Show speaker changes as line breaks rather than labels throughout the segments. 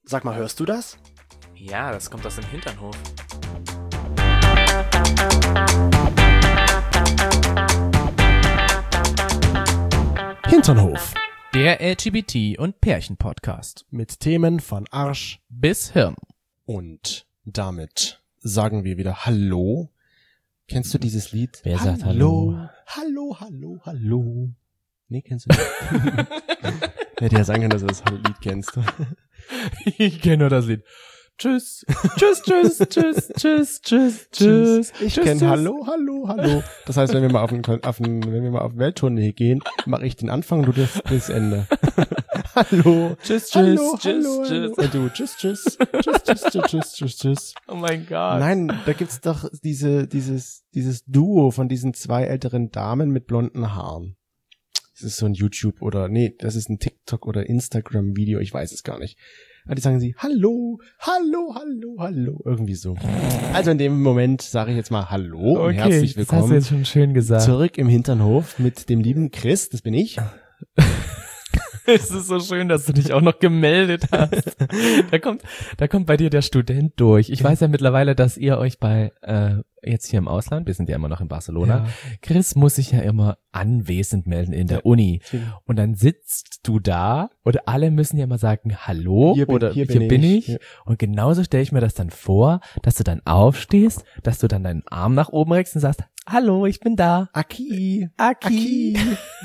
Sag mal, hörst du das?
Ja, das kommt aus dem Hinternhof.
Hinternhof.
Der LGBT- und Pärchen-Podcast.
Mit Themen von Arsch
bis Hirn.
Und damit sagen wir wieder Hallo. Kennst du dieses Lied?
Wer sagt Hallo?
Hallo, hallo, hallo. Nee, kennst du nicht? Hätte ja sagen können, dass du das Lied kennst.
Ich kenne nur das Lied. Tschüss, tschüss, tschüss, tschüss, tschüss, tschüss, tschüss.
Ich kenne Hallo, hallo, hallo. Das heißt, wenn wir mal auf Welttournee gehen, mache ich den Anfang, du das Ende. Hallo.
Tschüss, tschüss,
Hallo,
tschüss,
hallo,
tschüss.
hallo. Du, tschüss, tschüss, tschüss, tschüss, tschüss, tschüss, tschüss, tschüss.
Oh mein Gott.
Nein, da gibt's doch dieses Duo von diesen zwei älteren Damen mit blonden Haaren. Das ist so ein YouTube das ist ein TikTok oder Instagram Video, ich weiß es gar nicht. Aber die sagen Hallo, hallo, hallo, hallo, irgendwie so. Also in dem Moment sage ich jetzt mal Hallo und herzlich
das hast du
willkommen
jetzt schon schön gesagt.
zurück im Hinternhof mit dem lieben Chris, das bin ich.
Es ist so schön, dass du dich auch noch gemeldet hast. Da kommt bei dir der Student durch. Ich weiß ja mittlerweile, dass ihr euch bei jetzt hier im Ausland, wir sind ja immer noch in Barcelona,
Ja.
Chris muss sich ja immer anwesend melden in der Uni. Und dann sitzt du da und alle müssen ja mal sagen Hallo
Hier bin ich. Ja.
Und genauso stelle ich mir das dann vor, dass du dann aufstehst, dass du dann deinen Arm nach oben reckst und sagst, Hallo, ich bin da.
Aki.
Aki.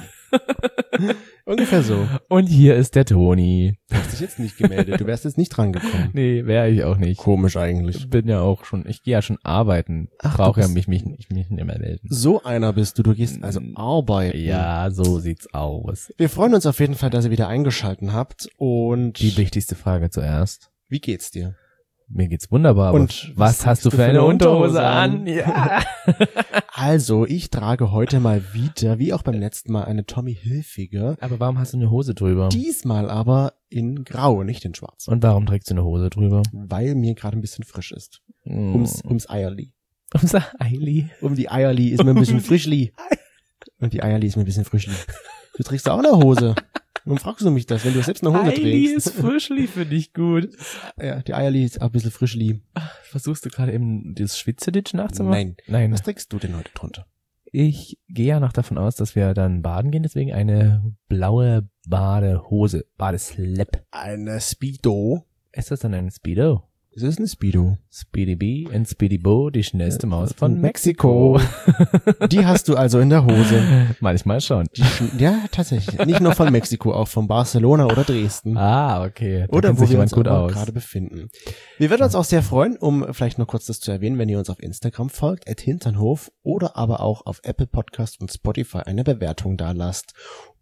Ungefähr so.
Und hier ist der Toni.
Du hast dich jetzt nicht gemeldet, du wärst jetzt nicht dran gekommen.
Nee, wäre ich auch nicht.
Komisch eigentlich.
Ich gehe ja schon arbeiten.
Ach,
Brauche
du
ja
bist-
mich nicht mehr melden.
So einer bist du gehst also arbeiten.
Ja, so sieht's aus.
Wir freuen uns auf jeden Fall, dass ihr wieder eingeschalten habt und
Die wichtigste Frage zuerst.
wie geht's dir?
Mir geht's wunderbar.
Und
Aber was hast du für eine Unterhose an? Ja.
Also, ich trage heute mal wieder, wie auch beim letzten Mal, eine Tommy Hilfiger.
Aber warum hast du eine Hose drüber?
Diesmal aber in Grau, nicht in Schwarz.
Und warum trägst du eine Hose drüber?
Weil mir gerade ein bisschen frisch ist. Ums Eierli.
Unser Eili.
Um die Eierli ist mir ein bisschen frischli. Und die Eierli ist mir ein bisschen frischli. Du trägst auch eine Hose. Warum fragst du mich das, wenn du selbst eine Hose
Eili
trägst?
ist frischli für dich gut.
Ja, die Eierli ist auch ein bisschen frischli.
Versuchst du gerade eben das Schwitzeditsch nachzumachen? Nein.
Was trägst du denn heute drunter?
Ich gehe ja noch davon aus, dass wir dann baden gehen, deswegen eine blaue Badehose, Badeslip.
Eine Speedo.
Ist das dann ein Speedo?
Es ist eine Speedo.
Speedy B und Speedy Bo, die schnellste Maus von Mexiko.
Die hast du also in der Hose.
Manchmal schon.
Ja, tatsächlich. Nicht nur von Mexiko, auch von Barcelona oder Dresden.
Ah, okay. Da
Oder
kennt
wo
sich
wir
jemand
uns
gut
aber
aus.
gerade befinden. Wir würden uns auch sehr freuen, um vielleicht noch kurz das zu erwähnen, wenn ihr uns auf Instagram folgt, @Hinternhof, oder aber auch auf Apple Podcast und Spotify eine Bewertung da lasst.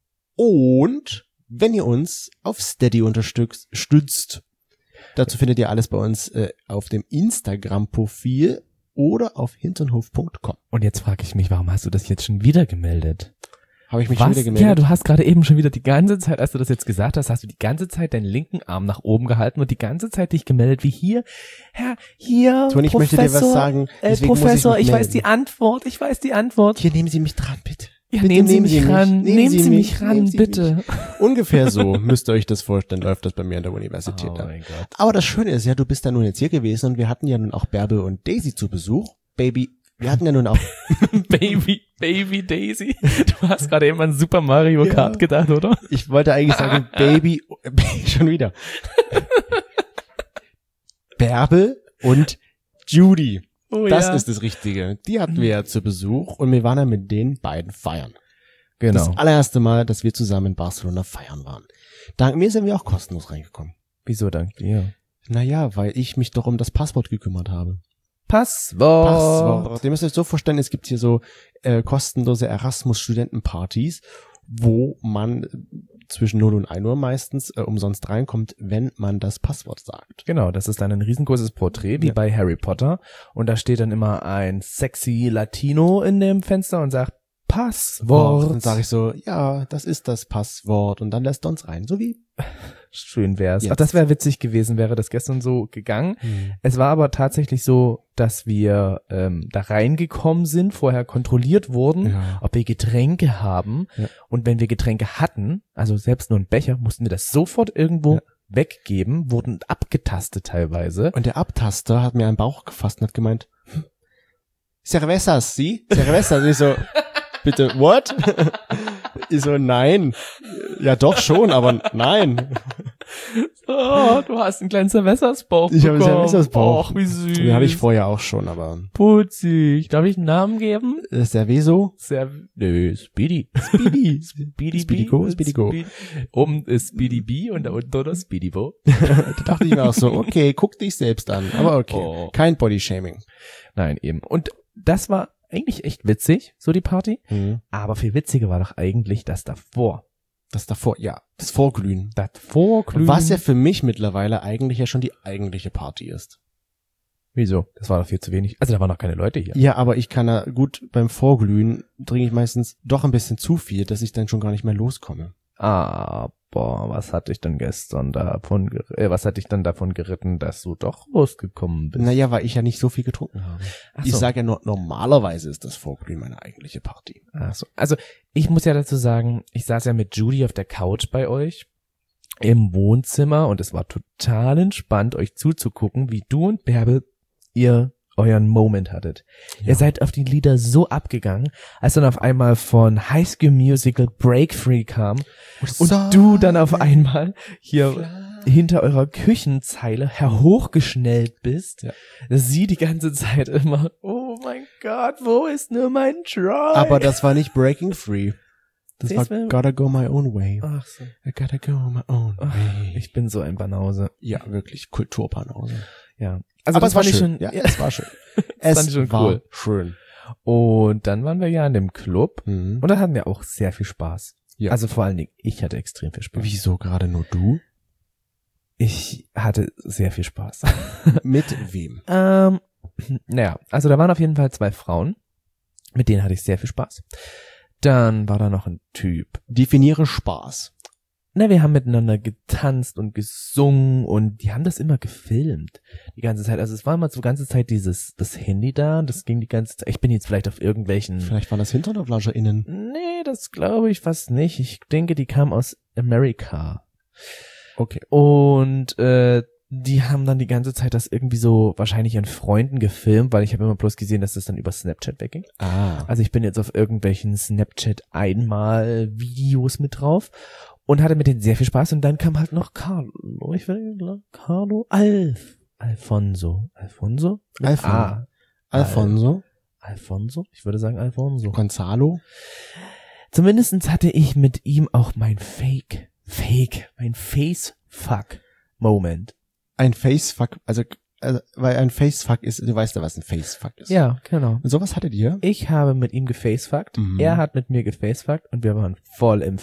Und wenn ihr uns auf Steady stützt. Dazu findet ihr alles bei uns auf dem Instagram-Profil oder auf hinternhof.com.
Und jetzt frage ich mich, warum hast du das jetzt schon wieder gemeldet?
Habe ich mich schon wieder
Ja,
gemeldet?
du hast gerade eben schon wieder die ganze Zeit, als du das jetzt gesagt hast, hast du die ganze Zeit deinen linken Arm nach oben gehalten und die ganze Zeit dich gemeldet, wie hier,
Toni, ich möchte dir was sagen. Deswegen
Professor,
muss ich
ich
mich
weiß die Antwort.
Hier, nehmen Sie mich dran, bitte.
Ja,
Bitte
nehmen Sie mich ran, nehmen Sie mich ran,
nehmen Sie
bitte.
mich. Ungefähr so müsst ihr euch das vorstellen, läuft das bei mir an der Universität.
Oh
ab.
mein Gott.
Aber das Schöne ist ja, du bist ja nun jetzt hier gewesen und wir hatten ja nun auch Bärbel und Daisy zu Besuch. Baby, wir hatten ja nun auch...
Baby Daisy. Du hast gerade eben an Super Mario Kart gedacht, oder?
Ich wollte eigentlich sagen, Baby, schon wieder. Bärbel und Judy.
Oh,
Das
ja.
ist das Richtige. Die hatten wir ja zu Besuch und wir waren ja mit den beiden feiern.
Genau.
Das allererste Mal, dass wir zusammen in Barcelona feiern waren. Dank mir sind wir auch kostenlos reingekommen.
Wieso dank dir?
Naja, weil ich mich doch um das Passwort gekümmert habe.
Passwort.
Ihr müsst euch so vorstellen, es gibt hier so kostenlose Erasmus-Studentenpartys, wo man zwischen 0 und 1 Uhr meistens umsonst reinkommt, wenn man das Passwort sagt.
Genau, das ist dann ein riesengroßes Porträt, wie
Ja.
bei Harry Potter. Und da steht dann immer ein sexy Latino in dem Fenster und sagt Passwort.
Dann sage ich so, ja, das ist das Passwort und dann lässt er uns rein, so wie
Schön wär's.
Jetzt.
Ach, das wäre witzig gewesen, wäre das gestern so gegangen. Es war aber tatsächlich so, dass wir da reingekommen sind, vorher kontrolliert wurden,
Ja.
ob wir Getränke haben.
Ja.
Und wenn wir Getränke hatten, also selbst nur einen Becher, mussten wir das sofort irgendwo weggeben, wurden abgetastet teilweise.
Und der Abtaster hat mir einen Bauch gefasst und hat gemeint, Cervezas, Sie? Cervezas. Ich so, bitte, what? Ich so, nein. Ja, doch schon, aber nein.
Oh, du hast einen kleinen Cervezas-Bauch
Ich habe einen Cervezas-Bauch.
Och, wie süß.
Den hatte ich vorher auch schon, aber
Putzig. Darf ich einen Namen geben?
Cerveso?
Nö, Speedy.
Speedy Go.
Oben ist Speedy B und da unten drunter Speedy Bo.
Da dachte ich mir auch so, okay, guck dich selbst an. Aber okay,
Oh.
kein Bodyshaming.
Nein, eben. Und das war eigentlich echt witzig, so die Party. Aber viel witziger war doch eigentlich das davor.
Das davor, ja, das Vorglühen.
Das Vorglühen.
Was ja für mich mittlerweile eigentlich ja schon die eigentliche Party ist.
Wieso? Das war doch viel zu wenig. Also da waren noch keine Leute hier.
Ja, aber ich kann ja gut, beim Vorglühen trinke ich meistens doch ein bisschen zu viel, dass ich dann schon gar nicht mehr loskomme.
Aber was hat dich denn was hat dich dann davon geritten, dass du doch losgekommen bist?
Naja, weil ich ja nicht so viel getrunken habe.
Ach
Ich
so.
sage ja nur, normalerweise ist das Vorglühen meine eigentliche Party.
Ach so. Also ich muss ja dazu sagen, ich saß ja mit Judy auf der Couch bei euch im Wohnzimmer und es war total entspannt, euch zuzugucken, wie du und Bärbel ihr euren Moment hattet.
Ja.
Ihr seid auf die Lieder so abgegangen, als dann auf einmal von High School Musical Break Free kam und du dann auf einmal hier hinter eurer Küchenzeile hochgeschnellt bist.
Ja.
Sie die ganze Zeit immer, oh mein Gott, wo ist nur mein Try?
Aber das war nicht Breaking Free. Das
Siehst
war
du?
Gotta Go My Own Way.
Ach so.
I gotta go my own
Ach,
way.
ich bin so ein Banause.
Ja, wirklich, Kulturbanause.
Ja. Also
Aber
das
es war
fand ich
schön.
schon,
Ja, es war schön.
Das fand ich schon
war
cool.
schön.
Und dann waren wir ja in dem Club
Mhm.
und da hatten wir auch sehr viel Spaß.
Ja.
Also vor allen Dingen, ich hatte extrem viel Spaß.
Wieso gerade nur du?
Ich hatte sehr viel Spaß.
Mit wem?
Naja, also da waren auf jeden Fall 2 Frauen, mit denen hatte ich sehr viel Spaß. Dann war da noch ein Typ.
Definiere Spaß.
Na, wir haben miteinander getanzt und gesungen und die haben das immer gefilmt. Die ganze Zeit. Also es war immer so ganze Zeit das Handy da und das ging die ganze Zeit. Ich bin jetzt vielleicht auf irgendwelchen...
Vielleicht waren das HinternoflascherInnen.
Nee, das glaube ich fast nicht. Ich denke, die kamen aus Amerika.
Okay.
Und die haben dann die ganze Zeit das irgendwie so wahrscheinlich an Freunden gefilmt, weil ich habe immer bloß gesehen, dass das dann über Snapchat wegging.
Ah.
Also ich bin jetzt auf irgendwelchen Snapchat-Einmal-Videos mit drauf und hatte mit denen sehr viel Spaß. Und dann kam halt noch Alfonso. Mit A.
Alfonso.
Alfonso? Ich würde sagen Alfonso.
Gonzalo.
Zumindestens hatte ich mit ihm auch mein mein Facefuck-Moment.
Ein Facefuck, weil ein Facefuck ist, du weißt ja, was ein Facefuck ist.
Ja, genau.
Und sowas hattet ihr?
Ich habe mit ihm gefacefuckt, er hat mit mir gefacefuckt und wir waren voll im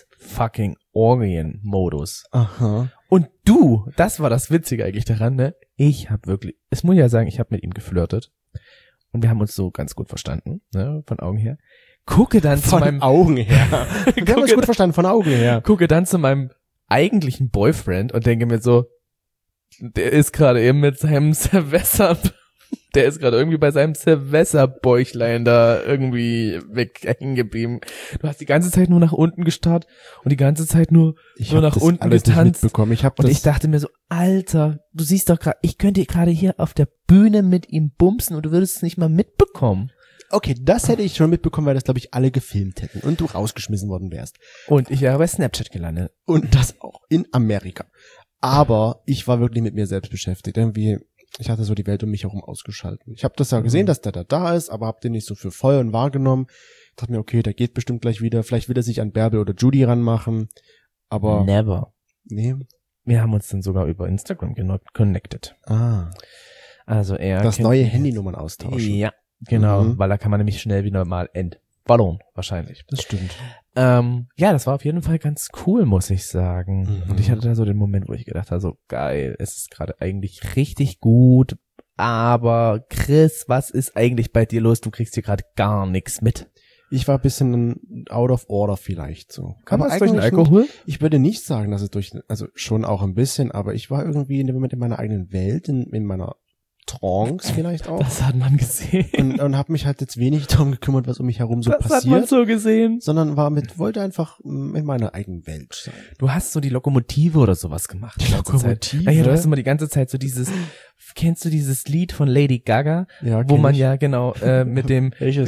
Face-Fucking-Orgien-Modus.
Aha.
Und du, das war das Witzige eigentlich daran, ne? Ich habe wirklich, es muss ja sagen, ich habe mit ihm geflirtet und wir haben uns so ganz gut verstanden, ne? Von Augen her. Gucke dann zu meinem
Augen her. Wir haben uns gut verstanden, von Augen her.
Gucke dann zu meinem eigentlichen Boyfriend und denke mir so, der ist gerade eben mit seinem Silvester, der ist gerade irgendwie bei seinem Silvesterbäuchlein da irgendwie hängen geblieben. Du hast die ganze Zeit nur nach unten gestarrt und die ganze Zeit nur
hab
nach
das
unten
alles nicht
getanzt.
mitbekommen. Ich
dachte mir so, Alter, du siehst doch gerade, ich könnte gerade hier auf der Bühne mit ihm bumsen und du würdest es nicht mal mitbekommen.
Okay, das hätte ich schon mitbekommen, weil das, glaube ich, alle gefilmt hätten und du rausgeschmissen worden wärst.
Und ich wäre bei Snapchat gelandet.
Und das auch in Amerika. Aber ich war wirklich mit mir selbst beschäftigt. Irgendwie, ich hatte so die Welt um mich herum ausgeschalten. Ich habe das ja gesehen, dass der da ist, aber hab den nicht so für voll und wahrgenommen. Ich dachte mir, okay, der geht bestimmt gleich wieder. Vielleicht will er sich an Bärbel oder Judy ranmachen. Aber
Never.
nee.
Wir haben uns dann sogar über Instagram connected.
Ah.
Also er
Das
kennt
neue
mich.
Handynummern austauschen.
Ja, genau,
Mhm.
weil da kann man nämlich schnell wieder mal entballern, wahrscheinlich.
Das stimmt.
Ja, das war auf jeden Fall ganz cool, muss ich sagen.
Mhm.
Und ich hatte da so den Moment, wo ich gedacht habe, so geil, es ist gerade eigentlich richtig gut, aber Chris, was ist eigentlich bei dir los? Du kriegst hier gerade gar nichts mit.
Ich war ein bisschen out of order vielleicht so.
Kann
Aber
das durch den
eigentlich
Alkohol?
nicht. Ich würde nicht sagen, dass es also schon auch ein bisschen, aber ich war irgendwie in dem Moment in meiner eigenen Welt, in meiner Trance vielleicht auch.
Das hat man gesehen.
Und habe mich halt jetzt wenig darum gekümmert, was um mich herum so
Das
passiert.
hat man so gesehen.
Sondern wollte einfach in meiner eigenen Welt sein.
Du hast so die Lokomotive oder sowas gemacht.
Die Lokomotive?
Ja, du hast immer die ganze Zeit so kennst du dieses Lied von Lady Gaga?
Ja,
wo
kenn
man
ich.
ja genau mit dem
Welches?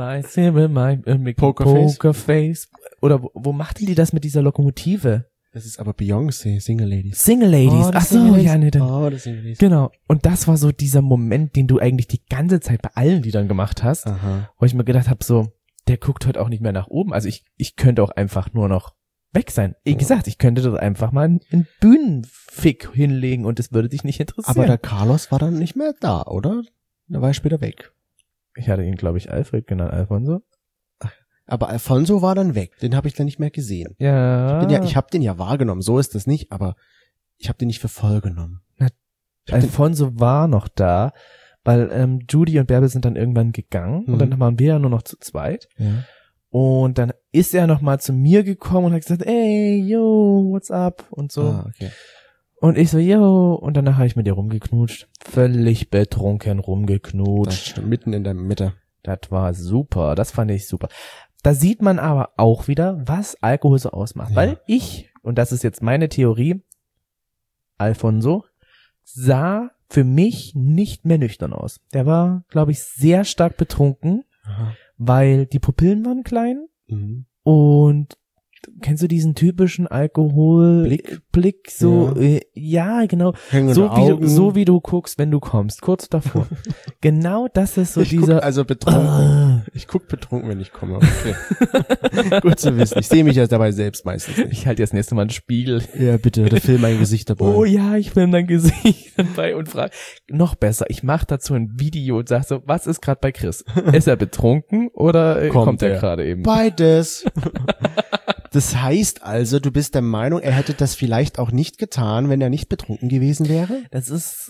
Pokerface. Oder wo macht die das mit dieser Lokomotive?
Das ist aber Beyoncé, Single Ladies.
Single Ladies. Ach so, ja, nee, dann.
Oh, das Single Ladies.
Genau. Und das war so dieser Moment, den du eigentlich die ganze Zeit bei allen Liedern gemacht hast,
Aha.
wo ich mir gedacht habe, so, der guckt heute auch nicht mehr nach oben. Also ich könnte auch einfach nur noch weg sein. Wie gesagt, ich könnte dort einfach mal einen Bühnenfick hinlegen und das würde dich nicht interessieren.
Aber der Carlos war dann nicht mehr da, oder? Der war später weg.
Ich hatte ihn, glaube ich, Alfred genannt, Alfonso.
Aber Alfonso war dann weg. Den habe ich dann nicht mehr gesehen.
Ja.
Ich habe den ja wahrgenommen, so ist das nicht, aber ich habe den nicht für voll genommen.
Alfonso war noch da, weil Judy und Bärbel sind dann irgendwann gegangen und dann waren wir ja nur noch zu zweit.
Ja.
Und dann ist er noch mal zu mir gekommen und hat gesagt, ey, yo, what's up? Und so.
Ah, okay.
Und ich so, yo. Und danach habe ich mit ihr rumgeknutscht. Völlig betrunken rumgeknutscht.
Das stimmt, mitten in der Mitte.
Das war super. Das fand ich super. Da sieht man aber auch wieder, was Alkohol so ausmacht.
Ja.
Weil und das ist jetzt meine Theorie, Alfonso sah für mich nicht mehr nüchtern aus. Der war, glaube ich, sehr stark betrunken,
Aha.
weil die Pupillen waren klein
Mhm.
und kennst du diesen typischen Alkoholblick so, ja, genau,
Hängende Augen.
so wie du guckst, wenn du kommst, kurz davor. Genau das ist so
Ich
dieser,
guck also betrunken. Ich guck betrunken, wenn ich komme. Okay. Gut zu wissen. Ich sehe mich ja dabei selbst meistens nicht.
ich halte jetzt das nächste Mal einen Spiegel.
Ja, bitte, der Film mein Gesicht dabei.
Oh ja, ich film dein Gesicht dabei und frage, noch besser, ich mache dazu ein Video und sag so, was ist gerade bei Chris? Ist er betrunken oder kommt er gerade eben?
Beides. Das heißt also, du bist der Meinung, er hätte das vielleicht auch nicht getan, wenn er nicht betrunken gewesen wäre?
Das ist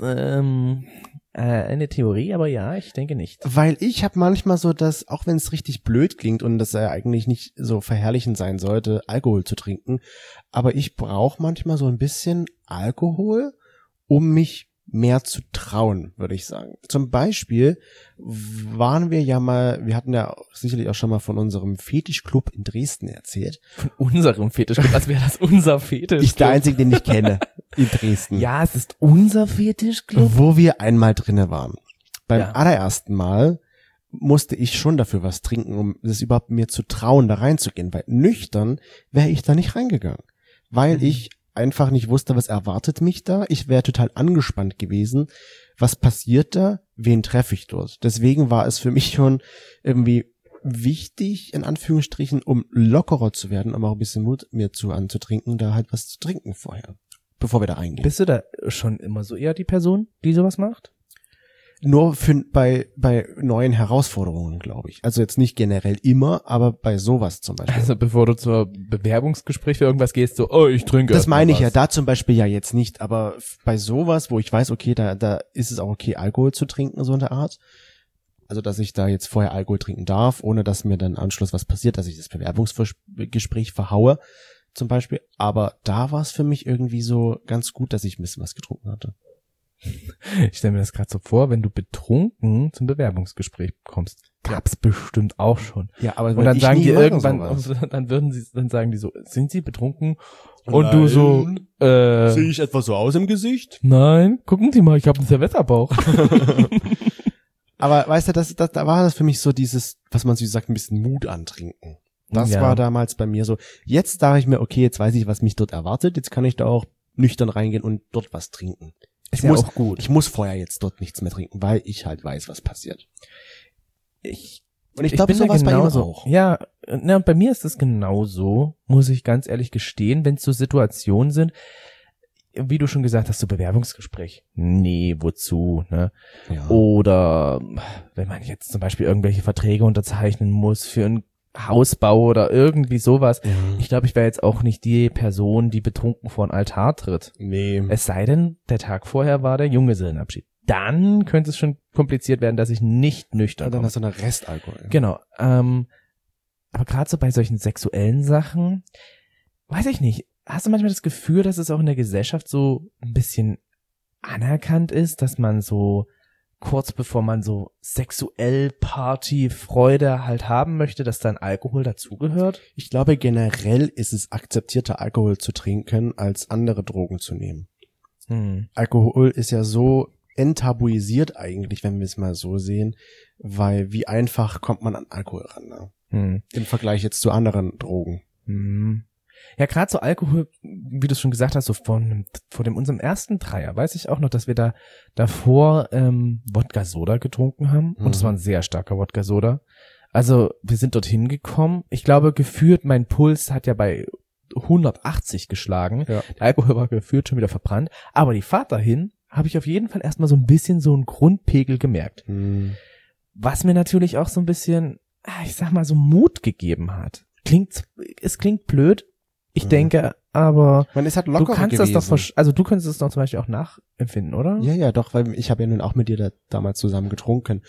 eine Theorie, aber ja, ich denke nicht.
Weil ich habe manchmal so, dass, auch wenn es richtig blöd klingt und das ja eigentlich nicht so verherrlichend sein sollte, Alkohol zu trinken, aber ich brauche manchmal so ein bisschen Alkohol, um mich mehr zu trauen, würde ich sagen. Zum Beispiel waren wir hatten ja sicherlich auch schon mal von unserem Fetischclub in Dresden erzählt.
Von unserem Fetischclub, als wäre das unser Fetischclub.
Ich der Einzige, den ich kenne in Dresden.
Ja, es ist unser Fetischclub.
Wo wir einmal drinne waren. Beim
Ja.
allerersten Mal musste ich schon dafür was trinken, um es überhaupt mir zu trauen, da reinzugehen, weil nüchtern wäre ich da nicht reingegangen, weil ich einfach nicht wusste, was erwartet mich da. Ich wäre total angespannt gewesen. Was passiert da? Wen treffe ich dort? Deswegen war es für mich schon irgendwie wichtig, in Anführungsstrichen, um lockerer zu werden, um auch ein bisschen Mut mir anzutrinken, da halt was zu trinken vorher, bevor wir da eingehen.
Bist du da schon immer so eher die Person, die sowas macht?
Nur bei neuen Herausforderungen, glaube ich. Also jetzt nicht generell immer, aber bei sowas zum Beispiel.
Also bevor du zur Bewerbungsgespräch für irgendwas gehst, so, oh, ich trinke.
Das
erst mal
meine ich
was.
ja da zum Beispiel ja jetzt nicht, aber bei sowas, wo ich weiß, okay, da ist es auch okay, Alkohol zu trinken, so in der Art. Also, dass ich da jetzt vorher Alkohol trinken darf, ohne dass mir dann im Anschluss was passiert, dass ich das Bewerbungsgespräch verhaue, zum Beispiel. Aber da war es für mich irgendwie so ganz gut, dass ich ein bisschen was getrunken hatte.
Ich stelle mir das gerade so vor, wenn du betrunken zum Bewerbungsgespräch kommst. Gab's bestimmt auch schon.
Ja, aber
Und dann sagen die irgendwann,
sowas.
dann sagen die so, sind sie betrunken? Und du so,
sehe ich etwa so aus im Gesicht?
nein, gucken Sie mal, ich habe einen Silvesterbauch.
Aber weißt du, da war das für mich so dieses, was man so sagt, ein bisschen Mut antrinken. Das
Ja.
war damals bei mir so. Jetzt dachte ich mir, okay, jetzt weiß ich, was mich dort erwartet. Jetzt kann ich da auch nüchtern reingehen und dort was trinken.
Ist ja auch gut.
Ich muss vorher jetzt dort nichts mehr trinken, weil ich halt weiß, was passiert. Und ich glaube,
bin da
so war es bei ihm
genauso.
auch.
Ja, na, bei mir ist es genauso, muss ich ganz ehrlich gestehen, wenn es so Situationen sind, wie du schon gesagt hast, so Bewerbungsgespräch. Nee, wozu, ne?
Ja.
Oder wenn man jetzt zum Beispiel irgendwelche Verträge unterzeichnen muss für einen Hausbau oder irgendwie sowas.
Ja.
Ich glaube, ich wäre jetzt auch nicht die Person, die betrunken vor den Altar tritt.
Nee.
Es sei denn, der Tag vorher war der Junggesellenabschied. Dann könnte es schon kompliziert werden, dass ich nicht nüchtern
Dann
komme.
hast du noch Restalkohol.
Genau. Aber gerade so bei solchen sexuellen Sachen, weiß ich nicht, hast du manchmal das Gefühl, dass es auch in der Gesellschaft so ein bisschen anerkannt ist, dass man so kurz bevor man so sexuell Partyfreude halt haben möchte, dass dann Alkohol dazugehört?
Ich glaube, generell ist es akzeptierter, Alkohol zu trinken, als andere Drogen zu nehmen. Alkohol ist ja so enttabuisiert eigentlich, wenn wir es mal so sehen, weil wie einfach kommt man an Alkohol ran, ne? Im Vergleich jetzt zu anderen Drogen.
Ja, gerade so Alkohol, wie du es schon gesagt hast, so vor unserem ersten Dreier, weiß ich auch noch, dass wir da davor Wodka-Soda getrunken haben und es war ein sehr starker Wodka-Soda. Also wir sind dorthin gekommen. Ich glaube, gefühlt, mein Puls hat ja bei 180 geschlagen.
Ja.
Der Alkohol war gefühlt schon wieder verbrannt. Aber die Fahrt dahin habe ich auf jeden Fall erstmal so ein bisschen so einen Grundpegel gemerkt. Was mir natürlich auch so ein bisschen, ich sag mal, so Mut gegeben hat. Es klingt blöd. Ich denke, aber
Man ist halt
du
lockerer
kannst
gewesen.
das doch, also du könntest es doch zum Beispiel auch nachempfinden, oder?
Ja, ja, doch, weil ich habe ja nun auch mit dir da damals zusammen getrunken.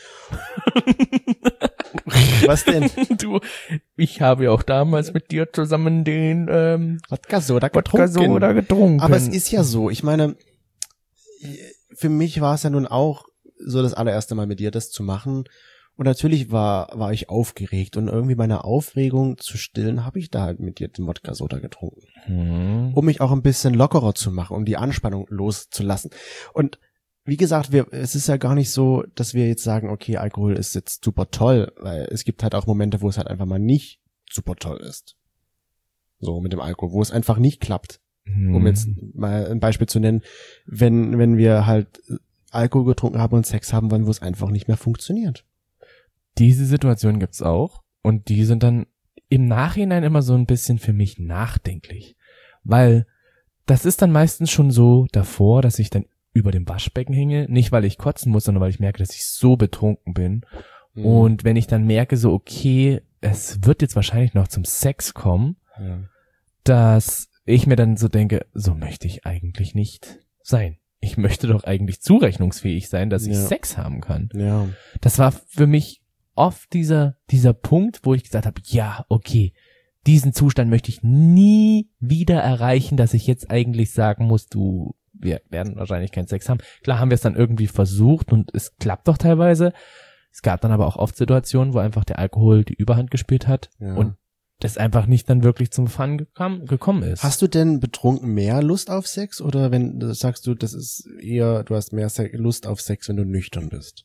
Was denn?
Ich habe ja auch damals mit dir zusammen den
Wodka-Soda
getrunken.
Aber es ist ja so, ich meine, für mich war es ja nun auch so das allererste Mal mit dir das zu machen. Und natürlich war ich aufgeregt und irgendwie meine Aufregung zu stillen, habe ich da halt mit dir den Wodka-Soda getrunken. Um mich auch ein bisschen lockerer zu machen, um die Anspannung loszulassen. Und wie gesagt, es ist ja gar nicht so, dass wir jetzt sagen, okay, Alkohol ist jetzt super toll, weil es gibt halt auch Momente, wo es halt einfach mal nicht super toll ist. So mit dem Alkohol, wo es einfach nicht klappt. Um jetzt mal ein Beispiel zu nennen, wenn wir halt Alkohol getrunken haben und Sex haben wollen, wo es einfach nicht mehr funktioniert.
Diese Situation gibt's auch und die sind dann im Nachhinein immer so ein bisschen für mich nachdenklich, weil das ist dann meistens schon so davor, dass ich dann über dem Waschbecken hänge, nicht weil ich kotzen muss, sondern weil ich merke, dass ich so betrunken bin. Und wenn ich dann merke so, okay, es wird jetzt wahrscheinlich noch zum Sex kommen, dass ich mir dann so denke, so möchte ich eigentlich nicht sein. Ich möchte doch eigentlich zurechnungsfähig sein, dass ich Sex haben kann.
Ja.
Das war für mich oft dieser Punkt, wo ich gesagt habe, ja, okay, diesen Zustand möchte ich nie wieder erreichen, dass ich jetzt eigentlich sagen muss, wir werden wahrscheinlich keinen Sex haben. Klar haben wir es dann irgendwie versucht und es klappt doch teilweise. Es gab dann aber auch oft Situationen, wo einfach der Alkohol die Überhand gespielt hat und das einfach nicht dann wirklich zum Fun gekommen ist.
Hast du denn betrunken mehr Lust auf Sex oder sagst du, das ist eher, du hast mehr Lust auf Sex, wenn du nüchtern bist?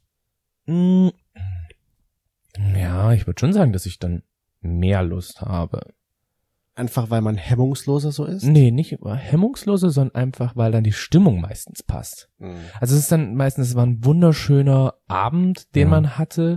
Ja, ich würde schon sagen, dass ich dann mehr Lust habe.
Einfach, weil man hemmungsloser so ist?
Nee, nicht hemmungsloser, sondern einfach, weil dann die Stimmung meistens passt. Also es ist dann meistens, es war ein wunderschöner Abend, den man hatte.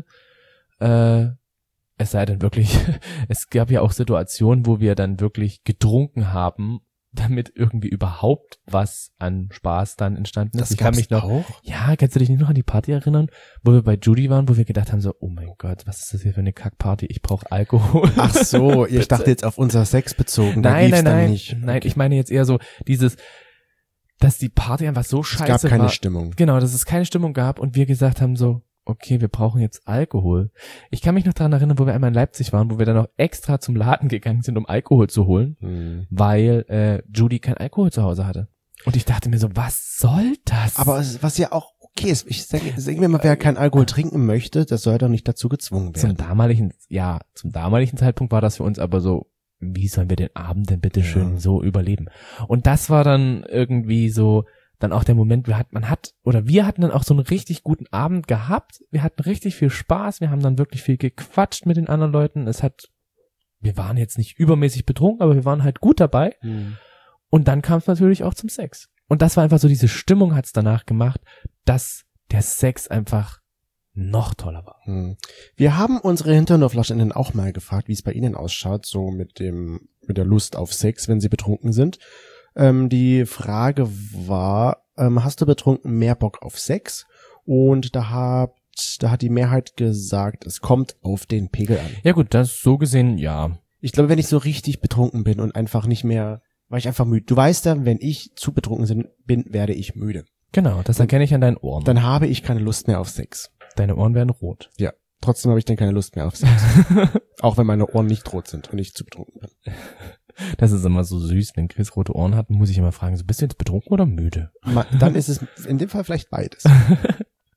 Es sei denn wirklich, es gab ja auch Situationen, wo wir dann wirklich getrunken haben, damit irgendwie überhaupt was an Spaß dann entstanden ist.
Das
ich kann mich noch,
auch?
ja, kannst du dich nicht noch an die Party erinnern, wo wir bei Judy waren, wo wir gedacht haben so, oh mein Gott, was ist das hier für eine Kackparty? Ich brauche Alkohol.
Ach so, ich dachte jetzt auf unser Sex bezogen.
Nein,
Nein,
ich meine jetzt eher so dass die Party einfach so scheiße war.
Es gab keine Stimmung.
Genau, dass es keine Stimmung gab und wir gesagt haben so, okay, wir brauchen jetzt Alkohol. Ich kann mich noch daran erinnern, wo wir einmal in Leipzig waren, wo wir dann noch extra zum Laden gegangen sind, um Alkohol zu holen, weil Judy kein Alkohol zu Hause hatte. Und ich dachte mir so, was soll das?
Aber was ja auch okay ist, ich sage mir mal, wer kein Alkohol trinken möchte, das soll doch nicht dazu gezwungen werden.
Zum damaligen Zeitpunkt war das für uns aber so, wie sollen wir den Abend denn bitte schön so überleben? Und das war dann irgendwie so, dann auch der Moment, wir hatten dann auch so einen richtig guten Abend gehabt. Wir hatten richtig viel Spaß. Wir haben dann wirklich viel gequatscht mit den anderen Leuten. Wir waren jetzt nicht übermäßig betrunken, aber wir waren halt gut dabei. Und dann kam es natürlich auch zum Sex. Und das war einfach so, diese Stimmung hat es danach gemacht, dass der Sex einfach noch toller war.
Wir haben unsere Hinternoflaschenden auch mal gefragt, wie es bei ihnen ausschaut, so mit der Lust auf Sex, wenn sie betrunken sind. Die Frage war, hast du betrunken mehr Bock auf Sex? Und da hat die Mehrheit gesagt, es kommt auf den Pegel an.
Ja gut, das so gesehen, ja.
Ich glaube, wenn ich so richtig betrunken bin und einfach nicht mehr, war ich einfach müde. Du weißt ja, wenn ich zu betrunken bin, werde ich müde.
Genau, das erkenne ich an deinen Ohren.
Dann habe ich keine Lust mehr auf Sex.
Deine Ohren werden rot.
Ja, trotzdem habe ich dann keine Lust mehr auf Sex. Auch wenn meine Ohren nicht rot sind und ich zu betrunken bin.
Das ist immer so süß, wenn Chris rote Ohren hat, muss ich immer fragen, so bist du jetzt betrunken oder müde?
Dann ist es in dem Fall vielleicht beides.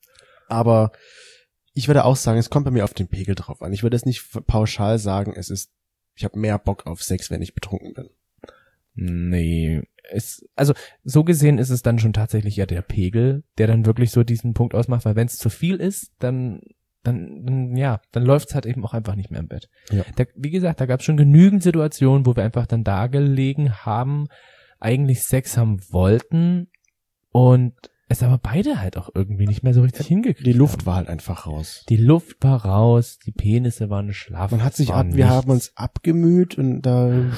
Aber ich würde auch sagen, es kommt bei mir auf den Pegel drauf an. Ich würde es nicht pauschal sagen, ich habe mehr Bock auf Sex, wenn ich betrunken bin.
Nee, also so gesehen ist es dann schon tatsächlich ja der Pegel, der dann wirklich so diesen Punkt ausmacht, weil wenn es zu viel ist, dann läuft's halt eben auch einfach nicht mehr im Bett.
Ja.
Wie gesagt, da gab es schon genügend Situationen, wo wir einfach dann da gelegen haben, eigentlich Sex haben wollten und es aber beide halt auch irgendwie nicht mehr so richtig hingekriegt
Die Luft
haben.
war halt einfach raus.
Die Luft war raus, die Penisse waren schlaff.
Wir haben uns abgemüht und da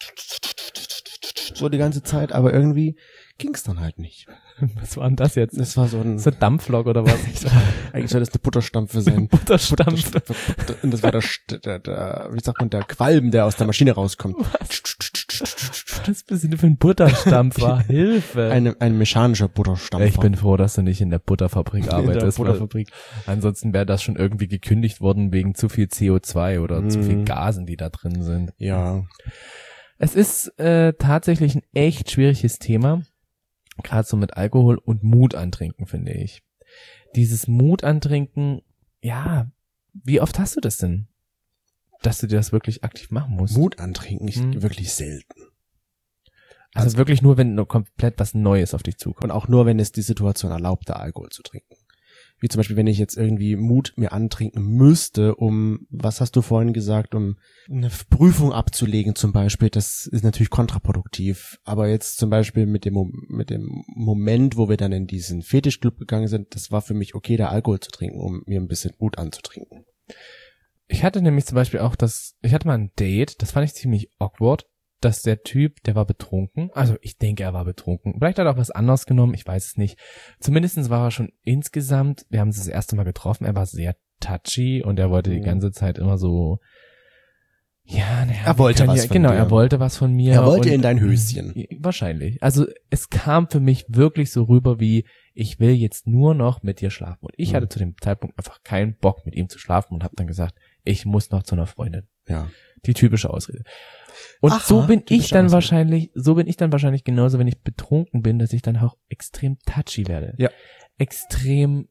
so die ganze Zeit, aber irgendwie ging's dann halt nicht.
Was war denn das jetzt?
Das war so ein
Dampflok oder was?
Eigentlich soll das eine Butterstampfe sein.
Butterstampfe.
Und das war wie sagt man, der Qualm, der aus der Maschine rauskommt.
Was bist du denn für ein Butterstampfer? Hilfe.
Ein mechanischer Butterstampfer.
Ich bin froh, dass du nicht in der Butterfabrik arbeitest.
In der Butterfabrik.
Ansonsten wäre das schon irgendwie gekündigt worden wegen zu viel CO2 oder zu viel Gasen, die da drin sind.
Ja.
Es ist tatsächlich ein echt schwieriges Thema. Gerade so mit Alkohol und Mut antrinken, finde ich. Dieses Mut antrinken, ja, wie oft hast du das denn? Dass du dir das wirklich aktiv machen musst?
Mut antrinken ist wirklich selten.
Also wirklich nur, wenn nur komplett was Neues auf dich zukommt.
Und auch nur, wenn es die Situation erlaubt, Alkohol zu trinken. Wie zum Beispiel, wenn ich jetzt irgendwie Mut mir antrinken müsste, was hast du vorhin gesagt, um eine Prüfung abzulegen zum Beispiel, das ist natürlich kontraproduktiv. Aber jetzt zum Beispiel mit dem Moment, wo wir dann in diesen Fetischclub gegangen sind, das war für mich okay, da Alkohol zu trinken, um mir ein bisschen Mut anzutrinken.
Ich hatte nämlich zum Beispiel auch ich hatte mal ein Date, das fand ich ziemlich awkward, dass der Typ, der war betrunken, also ich denke, er war betrunken, vielleicht hat er auch was anderes genommen, ich weiß es nicht. Zumindestens war er schon insgesamt, wir haben uns das erste Mal getroffen, er war sehr touchy und er wollte die ganze Zeit immer so,
er wollte was von
genau,
dir.
Er wollte was von mir.
Er wollte in dein Höschen.
Wahrscheinlich. Also es kam für mich wirklich so rüber wie, ich will jetzt nur noch mit dir schlafen. Und ich hatte zu dem Zeitpunkt einfach keinen Bock mit ihm zu schlafen und habe dann gesagt, ich muss noch zu einer Freundin.
Ja.
Die typische Ausrede. Und so bin ich dann wahrscheinlich genauso, wenn ich betrunken bin, dass ich dann auch extrem touchy werde.
Ja.
Extrem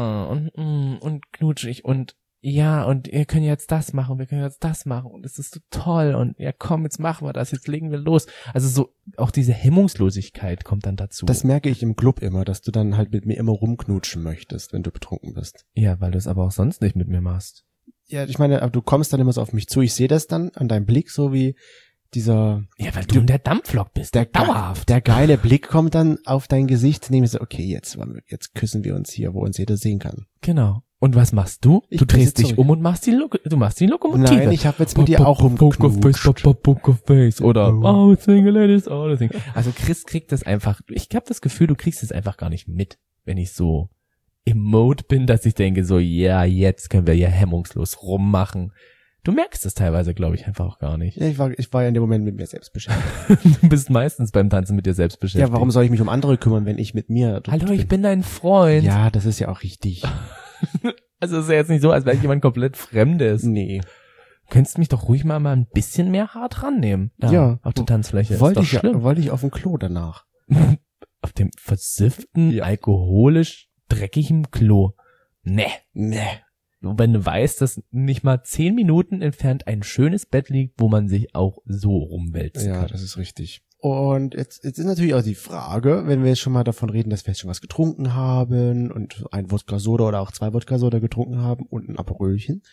und knutschig und ja, und wir können jetzt das machen, wir können jetzt das machen und es ist so toll und ja komm, jetzt machen wir das, jetzt legen wir los. Also so auch diese Hemmungslosigkeit kommt dann dazu.
Das merke ich im Club immer, dass du dann halt mit mir immer rumknutschen möchtest, wenn du betrunken bist.
Ja, weil du es aber auch sonst nicht mit mir machst.
Ja, ich meine, aber du kommst dann immer so auf mich zu, ich sehe das dann an deinem Blick, so wie dieser...
Ja, weil du in der Dampflok bist, dauerhaft.
Der geile Blick kommt dann auf dein Gesicht, nehme ich so, okay, jetzt küssen wir uns hier, wo uns jeder sehen kann.
Genau. Und was machst du? Du drehst dich um und machst die Lokomotive.
Nein, ich habe jetzt mit dir auch
rumgeknutscht. Oder oh, single ladies, all the thing. Also Chris kriegt das einfach, ich habe das Gefühl, du kriegst es einfach gar nicht mit, wenn ich so im Mode bin, dass ich denke so, ja, jetzt können wir ja hemmungslos rummachen. Du merkst es teilweise, glaube ich, einfach auch gar nicht.
Ja, ich war ja in dem Moment mit mir selbst beschäftigt.
Du bist meistens beim Tanzen mit dir selbst beschäftigt.
Ja, warum soll ich mich um andere kümmern, wenn ich mit mir...
Hallo, ich bin dein Freund.
Ja, das ist ja auch richtig.
Also es ist ja jetzt nicht so, als wäre ich jemand komplett Fremdes.
Nee.
Könntest mich doch ruhig mal ein bisschen mehr hart rannehmen.
Ja.
Auf der Tanzfläche.
Wollte ich auf dem Klo danach.
Auf dem versifften, alkoholisch dreckigen Klo. Nee. Und wenn du weißt, dass nicht mal 10 Minuten entfernt ein schönes Bett liegt, wo man sich auch so rumwälzen kann.
Ja, das ist richtig. Und jetzt ist natürlich auch die Frage, wenn wir jetzt schon mal davon reden, dass wir jetzt schon was getrunken haben und ein Wodka Soda oder auch 2 Wodka Soda getrunken haben und ein Aperölchen.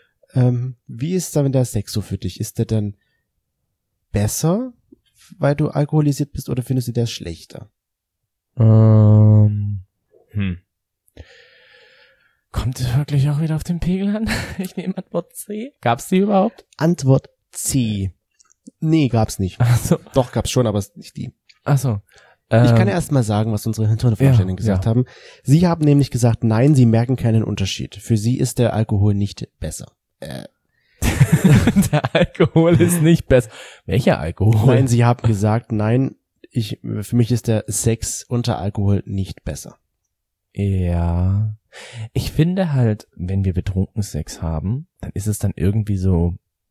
Wie ist dann der Sex so für dich? Ist der dann besser, weil du alkoholisiert bist, oder findest du der schlechter?
Kommt es wirklich auch wieder auf den Pegel an? Ich nehme Antwort C. Gab's die überhaupt?
Antwort C. Nee, gab's nicht.
Ach so.
Doch, gab's schon, aber nicht die.
Ach so.
Ich kann erst mal sagen, was unsere Hintergrundvorstellungen gesagt haben. Sie haben nämlich gesagt, nein, sie merken keinen Unterschied. Für sie ist der Alkohol nicht besser.
Der Alkohol ist nicht besser. Welcher Alkohol?
Nein, sie haben gesagt, nein, für mich ist der Sex unter Alkohol nicht besser.
Ja. Ich finde halt, wenn wir betrunken Sex haben, dann ist es dann irgendwie so,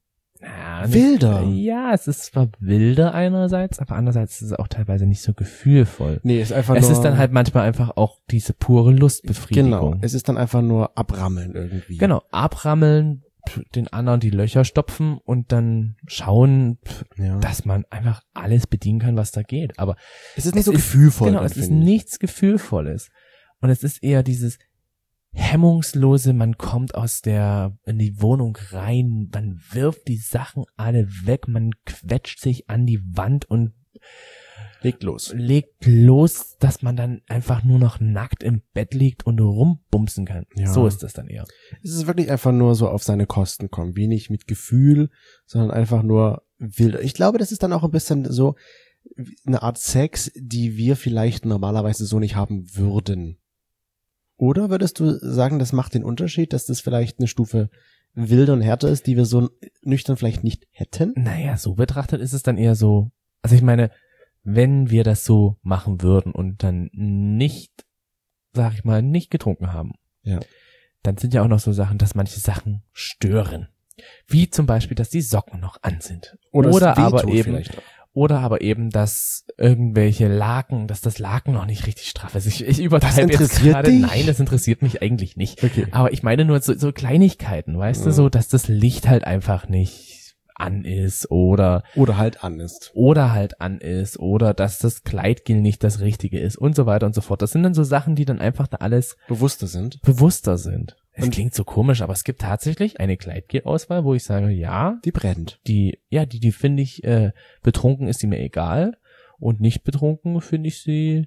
Wilder.
Ja, es ist zwar wilder einerseits, aber andererseits ist es auch teilweise nicht so gefühlvoll.
Nee, ist einfach
Es
nur...
ist dann halt manchmal einfach auch diese pure Lustbefriedigung.
Genau, es ist dann einfach nur abrammeln irgendwie.
Genau, abrammeln, den anderen die Löcher stopfen und dann schauen,
Ja.
dass man einfach alles bedienen kann, was da geht. Aber
Es ist nicht so gefühlvoll.
Genau,
dann,
es ist
finde ich.
nichts Gefühlvolles. Und es ist eher dieses hemmungslose, man kommt in die Wohnung rein, man wirft die Sachen alle weg, man quetscht sich an die Wand und
Legt los.
dass man dann einfach nur noch nackt im Bett liegt und rumbumsen kann.
Ja.
So ist das dann eher.
Es ist wirklich einfach nur so auf seine Kosten kommen. Wenig mit Gefühl, sondern einfach nur wild. Ich glaube, das ist dann auch ein bisschen so eine Art Sex, die wir vielleicht normalerweise so nicht haben würden. Oder würdest du sagen, das macht den Unterschied, dass das vielleicht eine Stufe wilder und härter ist, die wir so nüchtern vielleicht nicht hätten?
Naja, so betrachtet ist es dann eher so, also ich meine, wenn wir das so machen würden und dann nicht, sag ich mal, nicht getrunken haben,
Ja.
dann sind ja auch noch so Sachen, dass manche Sachen stören. Wie zum Beispiel, dass die Socken noch an sind.
Oder es
aber
wehtut
eben,
vielleicht auch.
dass irgendwelche Laken, dass das Laken noch nicht richtig straff ist. Ich übertreibe
Das
jetzt
interessiert
gerade.
dich?
Nein, das interessiert mich eigentlich nicht.
Okay.
Aber ich meine nur so Kleinigkeiten, weißt du,
Ja.
so, dass das Licht halt einfach nicht an ist oder
halt an ist.
oder dass das Kleidgel nicht das Richtige ist und so weiter und so fort. Das sind dann so Sachen, die dann einfach da alles
Bewusster sind.
bewusster sind. Es
Und-
klingt so komisch, aber es gibt tatsächlich eine Kleidgel-Auswahl, wo ich sage, ja,
Die brennt.
die finde ich, betrunken ist die mir egal und nicht betrunken finde ich sie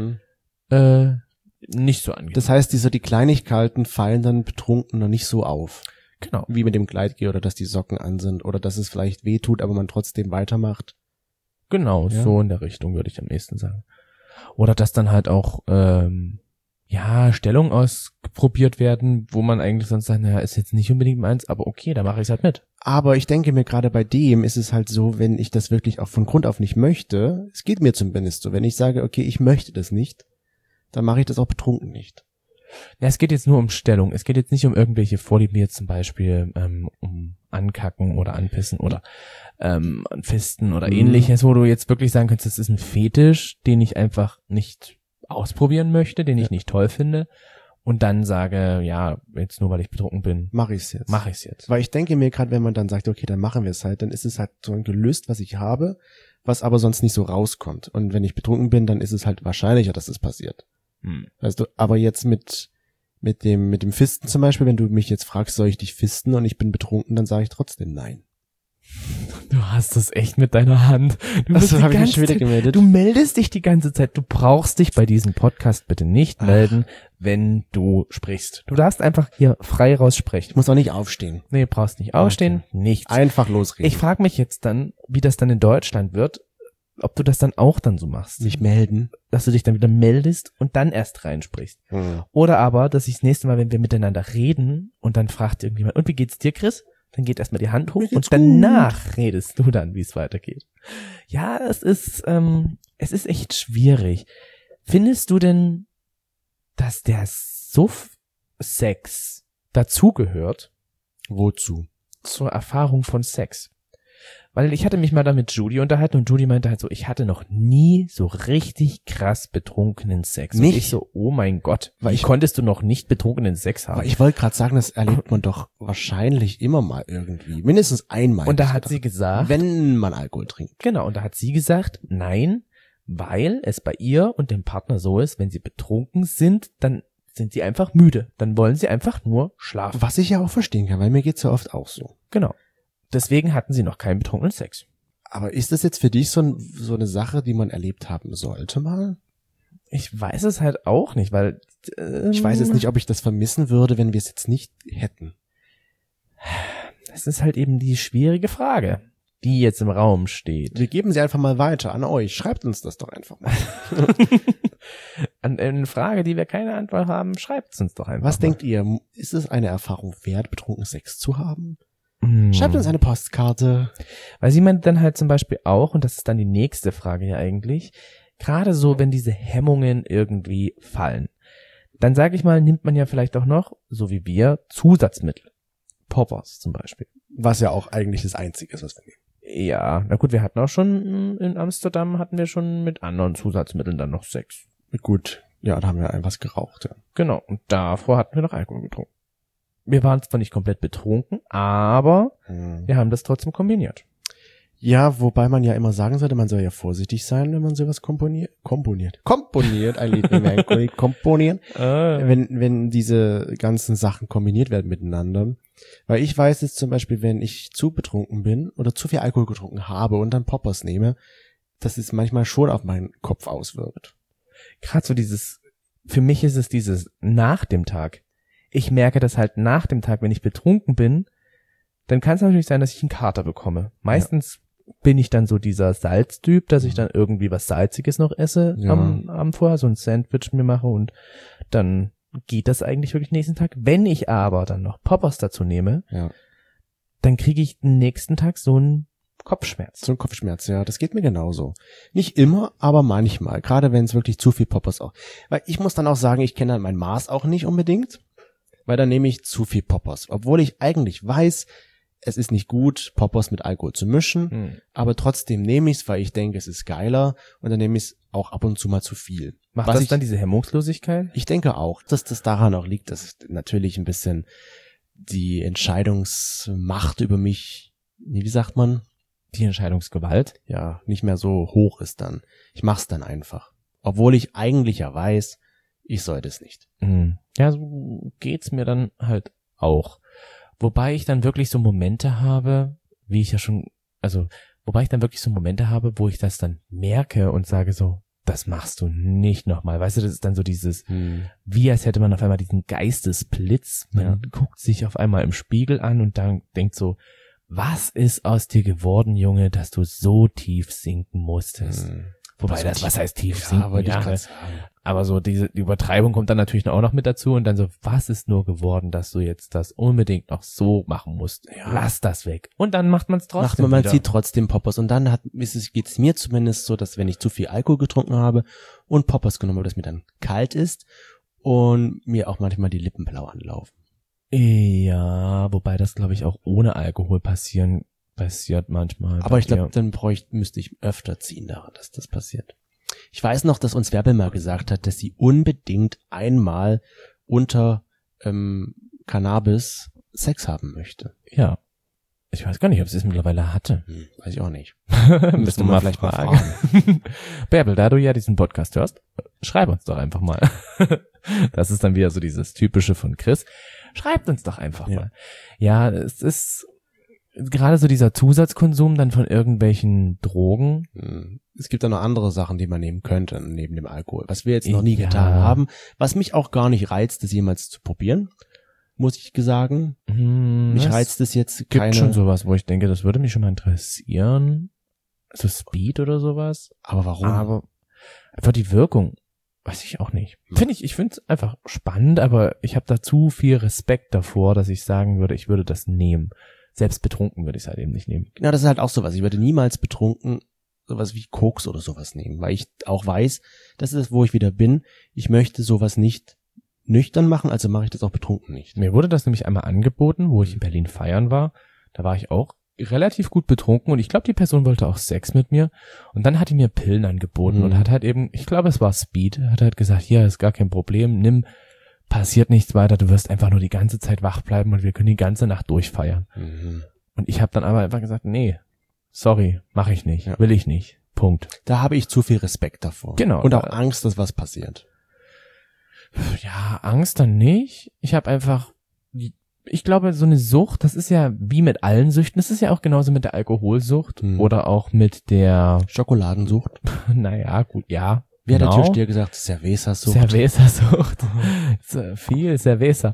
nicht so angenehm.
Das heißt, die Kleinigkeiten fallen dann betrunken noch nicht so auf.
Genau.
Wie mit dem Kleidgel oder dass die Socken an sind oder dass es vielleicht weh tut, aber man trotzdem weitermacht.
Genau,
Ja.
so in der Richtung würde ich am ehesten sagen. Oder dass dann halt auch Stellungen ausprobiert werden, wo man eigentlich sonst sagt, naja, ist jetzt nicht unbedingt meins, aber okay, da mache ich es halt mit.
Aber ich denke mir gerade bei dem ist es halt so, wenn ich das wirklich auch von Grund auf nicht möchte, es geht mir zumindest so, wenn ich sage, okay, ich möchte das nicht, dann mache ich das auch betrunken nicht.
Ja, es geht jetzt nur um Stellung. Es geht jetzt nicht um irgendwelche Vorlieben, wie jetzt zum Beispiel um Ankacken oder Anpissen oder Fisten oder ähnliches, wo du jetzt wirklich sagen kannst, das ist ein Fetisch, den ich einfach nicht ausprobieren möchte, den ich nicht toll finde und dann sage, ja, jetzt nur weil ich betrunken bin,
Mache ich es jetzt.
mache ich es jetzt.
Weil ich denke mir gerade, wenn man dann sagt, okay, dann machen wir es halt, dann ist es halt so ein Gelöst, was ich habe, was aber sonst nicht so rauskommt. Und wenn ich betrunken bin, dann ist es halt wahrscheinlicher, dass es passiert. Weißt du, aber jetzt mit dem Fisten zum Beispiel, wenn du mich jetzt fragst, soll ich dich fisten und ich bin betrunken, dann sage ich trotzdem nein.
Du hast das echt mit deiner Hand. Du,
Ach
bist
so,
die
hab ich mich
ganze
schon wieder
Zeit-
gemeldet?
Du meldest dich die ganze Zeit. Du brauchst dich bei diesem Podcast bitte nicht melden, wenn du sprichst. Du darfst einfach hier frei raussprechen.
Ich muss auch nicht aufstehen.
Nee, brauchst nicht aufstehen, nichts.
Einfach losreden.
Ich frage mich jetzt dann, wie das dann in Deutschland wird, ob du das dann auch dann so machst.
mich melden.
Dass du dich dann wieder meldest und dann erst reinsprichst. Oder aber, dass ich das nächste Mal, wenn wir miteinander reden und dann fragt irgendjemand, und wie geht's dir, Chris? Dann geht erstmal die Hand hoch
geht's
und danach redest du dann, wie es weitergeht. Ja, es ist echt schwierig. Findest du denn, dass der Suff-Sex dazugehört
Wozu?
zur Erfahrung von Sex? Weil ich hatte mich mal da mit Judy unterhalten und Judy meinte halt so, ich hatte noch nie so richtig krass betrunkenen Sex.
Nicht?
Und ich so, oh mein Gott,
Weil
wie
ich-
konntest du noch nicht betrunkenen Sex haben?
Aber ich wollte gerade sagen, das erlebt man doch wahrscheinlich immer mal irgendwie. Mindestens einmal.
Und da
hätte ich
hat sie
gedacht.
gesagt,
Wenn man Alkohol trinkt.
genau, und da hat sie gesagt, nein, weil es bei ihr und dem Partner so ist, wenn sie betrunken sind, dann sind sie einfach müde. Dann wollen sie einfach nur schlafen.
Was ich ja auch verstehen kann, weil mir geht's ja oft auch so.
Genau. Deswegen hatten sie noch keinen betrunkenen Sex.
Aber ist das jetzt für dich so eine Sache, die man erlebt haben sollte mal?
Ich weiß es halt auch nicht, weil
Ich weiß jetzt nicht, ob ich das vermissen würde, wenn wir es jetzt nicht hätten.
Das ist halt eben die schwierige Frage, die jetzt im Raum steht.
Wir geben sie einfach mal weiter an euch. Schreibt uns das doch einfach mal.
An eine Frage, die wir keine Antwort haben, schreibt es uns doch einfach.
Was
mal.
denkt ihr? Ist es eine Erfahrung wert, betrunken Sex zu haben?
Hm.
Schreibt uns eine Postkarte.
Weil sie meint dann halt zum Beispiel auch, und das ist dann die nächste Frage ja eigentlich, gerade so, wenn diese Hemmungen irgendwie fallen, dann sage ich mal, nimmt man ja vielleicht auch noch, so wie wir, Zusatzmittel. Poppers zum Beispiel.
Was ja auch eigentlich das Einzige ist, was wir nehmen.
Ja, na gut, wir hatten auch schon in Amsterdam mit anderen Zusatzmitteln dann noch Sex.
Gut, ja, da haben wir was geraucht, ja.
Genau, und davor hatten wir noch Alkohol getrunken. Wir waren zwar nicht komplett betrunken, aber wir haben das trotzdem kombiniert.
Ja, wobei man ja immer sagen sollte, man soll ja vorsichtig sein, wenn man sowas komponiert, ein Lied komponieren, wenn diese ganzen Sachen kombiniert werden miteinander. Weil ich weiß jetzt zum Beispiel, wenn ich zu betrunken bin oder zu viel Alkohol getrunken habe und dann Poppers nehme, dass es manchmal schon auf meinen Kopf auswirkt.
Gerade so für mich ist es dieses nach dem Tag. Ich merke das halt nach dem Tag, wenn ich betrunken bin, dann kann es natürlich sein, dass ich einen Kater bekomme. Meistens bin ich dann so dieser Salztyp, dass ich dann irgendwie was Salziges noch esse am vorher, so ein Sandwich mir mache und dann geht das eigentlich wirklich nächsten Tag. Wenn ich aber dann noch Poppers dazu nehme, dann kriege ich den nächsten Tag so einen Kopfschmerz.
So ein Kopfschmerz, ja, das geht mir genauso. Nicht immer, aber manchmal, gerade wenn es wirklich zu viel Poppers auch. Weil ich muss dann auch sagen, ich kenne dann mein Maß auch nicht unbedingt, weil dann nehme ich zu viel Poppers. Obwohl ich eigentlich weiß, es ist nicht gut, Poppers mit Alkohol zu mischen, aber trotzdem nehme ich es, weil ich denke, es ist geiler und dann nehme ich es auch ab und zu mal zu viel.
Macht das dann diese Hemmungslosigkeit?
Ich denke auch, dass das daran auch liegt, dass natürlich ein bisschen die Entscheidungsmacht über mich, wie sagt man?
Die Entscheidungsgewalt?
Ja, nicht mehr so hoch ist dann. Ich mach's dann einfach. Obwohl ich eigentlich ja weiß, ich sollte es nicht.
Ja, so geht's mir dann halt auch. Wobei ich dann wirklich so Momente habe, wo ich das dann merke und sage so, das machst du nicht nochmal. Weißt du, das ist dann so dieses, wie als hätte man auf einmal diesen Geistesblitz. Man guckt sich auf einmal im Spiegel an und dann denkt so, was ist aus dir geworden, Junge, dass du so tief sinken musstest? Wobei was heißt tief sinken? Ja, aber so die Übertreibung kommt dann natürlich auch noch mit dazu und dann so, was ist nur geworden, dass du jetzt das unbedingt noch so machen musst? Ja. Lass das weg. Und dann macht man es trotzdem.
Man zieht trotzdem Poppers und dann geht es mir zumindest so, dass wenn ich zu viel Alkohol getrunken habe und Poppers genommen habe, dass mir dann kalt ist und mir auch manchmal die Lippen blau anlaufen.
Ja, wobei das glaube ich auch ohne Alkohol passiert manchmal.
Aber ich glaube, dann müsste ich öfter ziehen daran, dass das passiert. Ich weiß noch, dass uns Werbel mal gesagt hat, dass sie unbedingt einmal unter Cannabis Sex haben möchte.
Ja. Ich weiß gar nicht, ob sie es mittlerweile hatte.
Weiß ich auch nicht.
Müssten wir vielleicht mal fragen. Bärbel, da du ja diesen Podcast hörst, schreib uns doch einfach mal. Das ist dann wieder so dieses Typische von Chris. Schreibt uns doch einfach mal. Ja, es ist gerade so dieser Zusatzkonsum dann von irgendwelchen Drogen.
Es gibt dann noch andere Sachen, die man nehmen könnte, neben dem Alkohol. Was wir jetzt noch nie getan haben. Was mich auch gar nicht reizt, das jemals zu probieren, muss ich sagen. Mich reizt es jetzt keine.
Gibt schon sowas, wo ich denke, das würde mich schon mal interessieren. So Speed oder sowas.
Aber warum?
Aber einfach die Wirkung. Weiß ich auch nicht. Ich finde es einfach spannend, aber ich habe da zu viel Respekt davor, dass ich sagen würde, ich würde das nehmen. Selbst betrunken würde ich es halt eben nicht nehmen.
Ja, das ist halt auch sowas. Ich würde niemals betrunken sowas wie Koks oder sowas nehmen, weil ich auch weiß, das ist, wo ich wieder bin. Ich möchte sowas nicht nüchtern machen, also mache ich das auch betrunken nicht.
Mir wurde das nämlich einmal angeboten, wo ich in Berlin feiern war. Da war ich auch relativ gut betrunken und ich glaube, die Person wollte auch Sex mit mir. Und dann hat die mir Pillen angeboten und hat halt eben, ich glaube, es war Speed, hat halt gesagt, hier ist gar kein Problem, nimm, passiert nichts weiter, du wirst einfach nur die ganze Zeit wach bleiben und wir können die ganze Nacht durchfeiern. Und ich habe dann aber einfach gesagt, nee, sorry, mache ich nicht, will ich nicht, Punkt.
Da habe ich zu viel Respekt davor.
Genau.
Und auch Angst, dass was passiert.
Ja, Angst dann nicht. Ich habe einfach, ich glaube, so eine Sucht, das ist ja wie mit allen Süchten, das ist ja auch genauso mit der Alkoholsucht oder auch mit der
Schokoladensucht.
Naja, gut, ja.
Wie hat der Türsteher gesagt? Cerveza-Sucht.
Cerveza-Sucht. Viel Cerveza.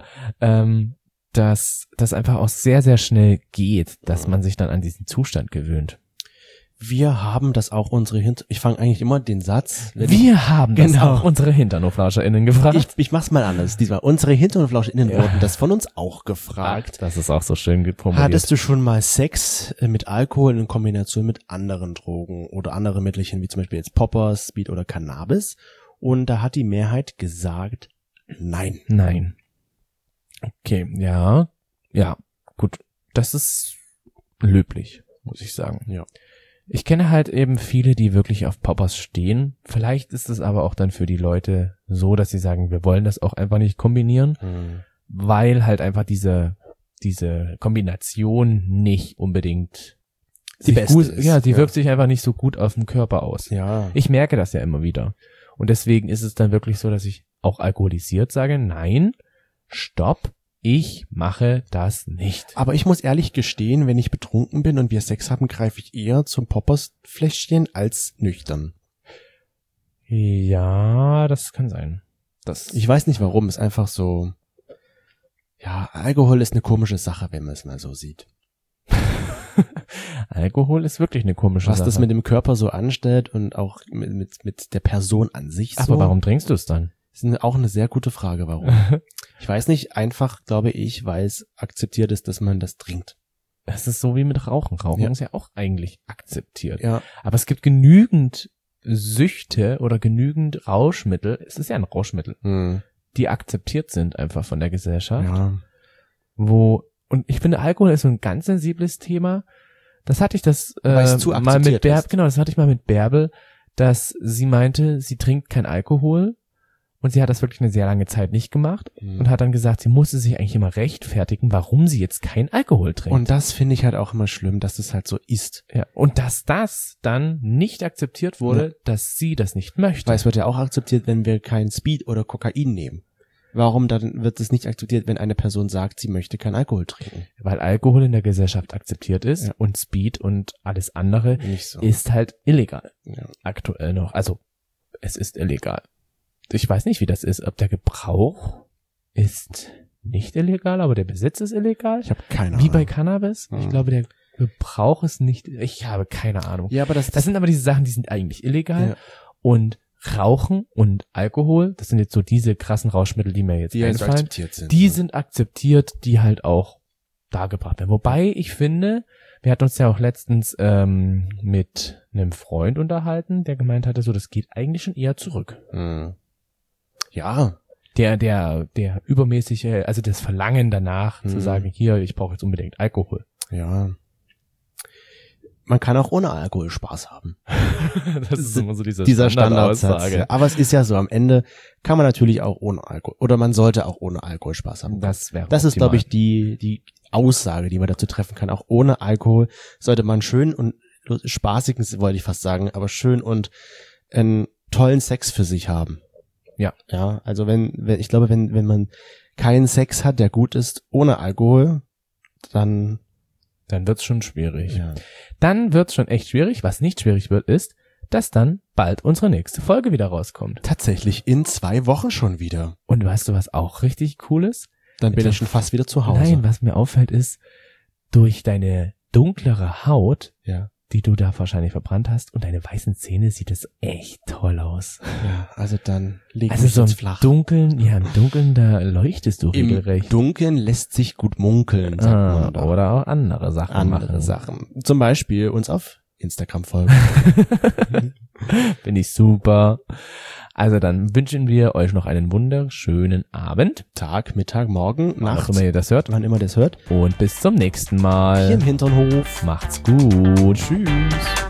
Dass das einfach auch sehr, sehr schnell geht, dass man sich dann an diesen Zustand gewöhnt.
Wir haben das auch ich fange eigentlich immer den Satz.
Wir haben das auch unsere HinternhoflauscherInnen gefragt.
Ich mach's mal anders. Diesmal unsere HinternhoflauscherInnen wurden das von uns auch gefragt.
Ach, das ist auch so schön formuliert.
Hattest du schon mal Sex mit Alkohol in Kombination mit anderen Drogen oder anderen Mittelchen, wie zum Beispiel jetzt Poppers, Speed oder Cannabis? Und da hat die Mehrheit gesagt, nein.
Nein. Okay, ja, gut. Das ist löblich, muss ich sagen.
Ja.
Ich kenne halt eben viele, die wirklich auf Poppers stehen. Vielleicht ist es aber auch dann für die Leute so, dass sie sagen, wir wollen das auch einfach nicht kombinieren, weil halt einfach diese Kombination nicht unbedingt
die beste ist.
Sie wirkt sich einfach nicht so gut auf den Körper aus.
Ja.
Ich merke das ja immer wieder. Und deswegen ist es dann wirklich so, dass ich auch alkoholisiert sage, nein, stopp, ich mache das nicht.
Aber ich muss ehrlich gestehen, wenn ich betrunken bin und wir Sex haben, greife ich eher zum Poppers-Fläschchen als nüchtern.
Ja, das kann sein.
Ich weiß nicht warum, ist einfach so, ja, Alkohol ist eine komische Sache, wenn man es mal so sieht.
Alkohol ist wirklich eine komische
Was
Sache.
das mit dem Körper so anstellt und auch mit der Person an sich so.
Aber warum trinkst du es dann?
Ist auch eine sehr gute Frage, warum. Ich weiß nicht, einfach glaube ich, weil es akzeptiert ist, dass man das trinkt.
Es ist so wie mit Rauchen. Rauchen
Ja.
ist ja auch eigentlich akzeptiert.
Ja.
Aber es gibt genügend Süchte oder genügend Rauschmittel, es ist ja ein Rauschmittel, die akzeptiert sind einfach von der Gesellschaft.
Ja.
Und ich finde, Alkohol ist so ein ganz sensibles Thema. Das hatte ich
Weil es zu
mal mit
akzeptiert
Bärbel,
ist.
genau, das hatte ich mal mit Bärbel, dass sie meinte, sie trinkt kein Alkohol und sie hat das wirklich eine sehr lange Zeit nicht gemacht und hat dann gesagt, sie musste sich eigentlich immer rechtfertigen, warum sie jetzt kein Alkohol trinkt.
Und das finde ich halt auch immer schlimm, dass es halt so ist.
Ja, und dass das dann nicht akzeptiert wurde, dass sie das nicht möchte.
Weil es wird ja auch akzeptiert, wenn wir kein Speed oder Kokain nehmen. Warum dann wird es nicht akzeptiert, wenn eine Person sagt, sie möchte keinen Alkohol trinken?
Weil Alkohol in der Gesellschaft akzeptiert ist und Speed und alles andere
Nicht so.
ist halt illegal.
Ja.
Aktuell noch. Also, es ist illegal. Ich weiß nicht, wie das ist. Ob der Gebrauch ist nicht illegal, aber der Besitz ist illegal.
Ich habe keine
Wie
Ahnung.
bei Cannabis. Ich
Mhm.
glaube, der Gebrauch ist nicht, ich habe keine Ahnung.
Ja, aber das
Das sind aber diese Sachen, die sind eigentlich illegal.
Ja.
Und Rauchen und Alkohol, das sind jetzt so diese krassen Rauschmittel, die mir jetzt
die also
einfallen.
akzeptiert sind.
Die sind akzeptiert, die halt auch dargebracht werden. Wobei ich finde, wir hatten uns ja auch letztens mit einem Freund unterhalten, der gemeint hatte, so das geht eigentlich schon eher zurück.
Ja.
Der übermäßige, also das Verlangen danach zu sagen, hier, ich brauche jetzt unbedingt Alkohol.
Ja. Man kann auch ohne Alkohol Spaß haben.
Das ist immer so
Dieser Standardsatz. Ja. Aber es ist ja so, am Ende kann man natürlich auch ohne Alkohol, oder man sollte auch ohne Alkohol Spaß haben.
Das
ist,
optimal.
glaube ich, die Aussage, die man dazu treffen kann. Auch ohne Alkohol sollte man schön und spaßigen, wollte ich fast sagen, aber schön und einen tollen Sex für sich haben.
Ja.
Ja, also ich glaube, wenn man keinen Sex hat, der gut ist, ohne Alkohol, dann
wird's schon schwierig.
ja.
Dann wird's schon echt schwierig. Was nicht schwierig wird, ist, dass dann bald unsere nächste Folge wieder rauskommt.
Tatsächlich in 2 Wochen schon wieder.
Und weißt du, was auch richtig cool ist?
Dann bin ich schon fast wieder zu Hause.
Nein, was mir auffällt ist, durch deine dunklere Haut,
Ja.
die du da wahrscheinlich verbrannt hast, und deine weißen Zähne sieht es echt toll aus.
Ja, also dann leg
Also
mich
so
jetzt
im
flach.
Dunkeln, im Dunkeln, da leuchtest du
Im
regelrecht.
Dunkeln lässt sich gut munkeln, sagt man da.
Oder auch andere Sachen
Andere
machen.
Sachen. Zum Beispiel uns auf Instagram folgen.
Finde ich super. Also dann wünschen wir euch noch einen wunderschönen Abend.
Tag, Mittag, Morgen,
Wann auch
Nacht,
immer ihr das hört.
wann immer das hört.
Und bis zum nächsten Mal.
Hier im Hinternhof.
Macht's gut.
Tschüss.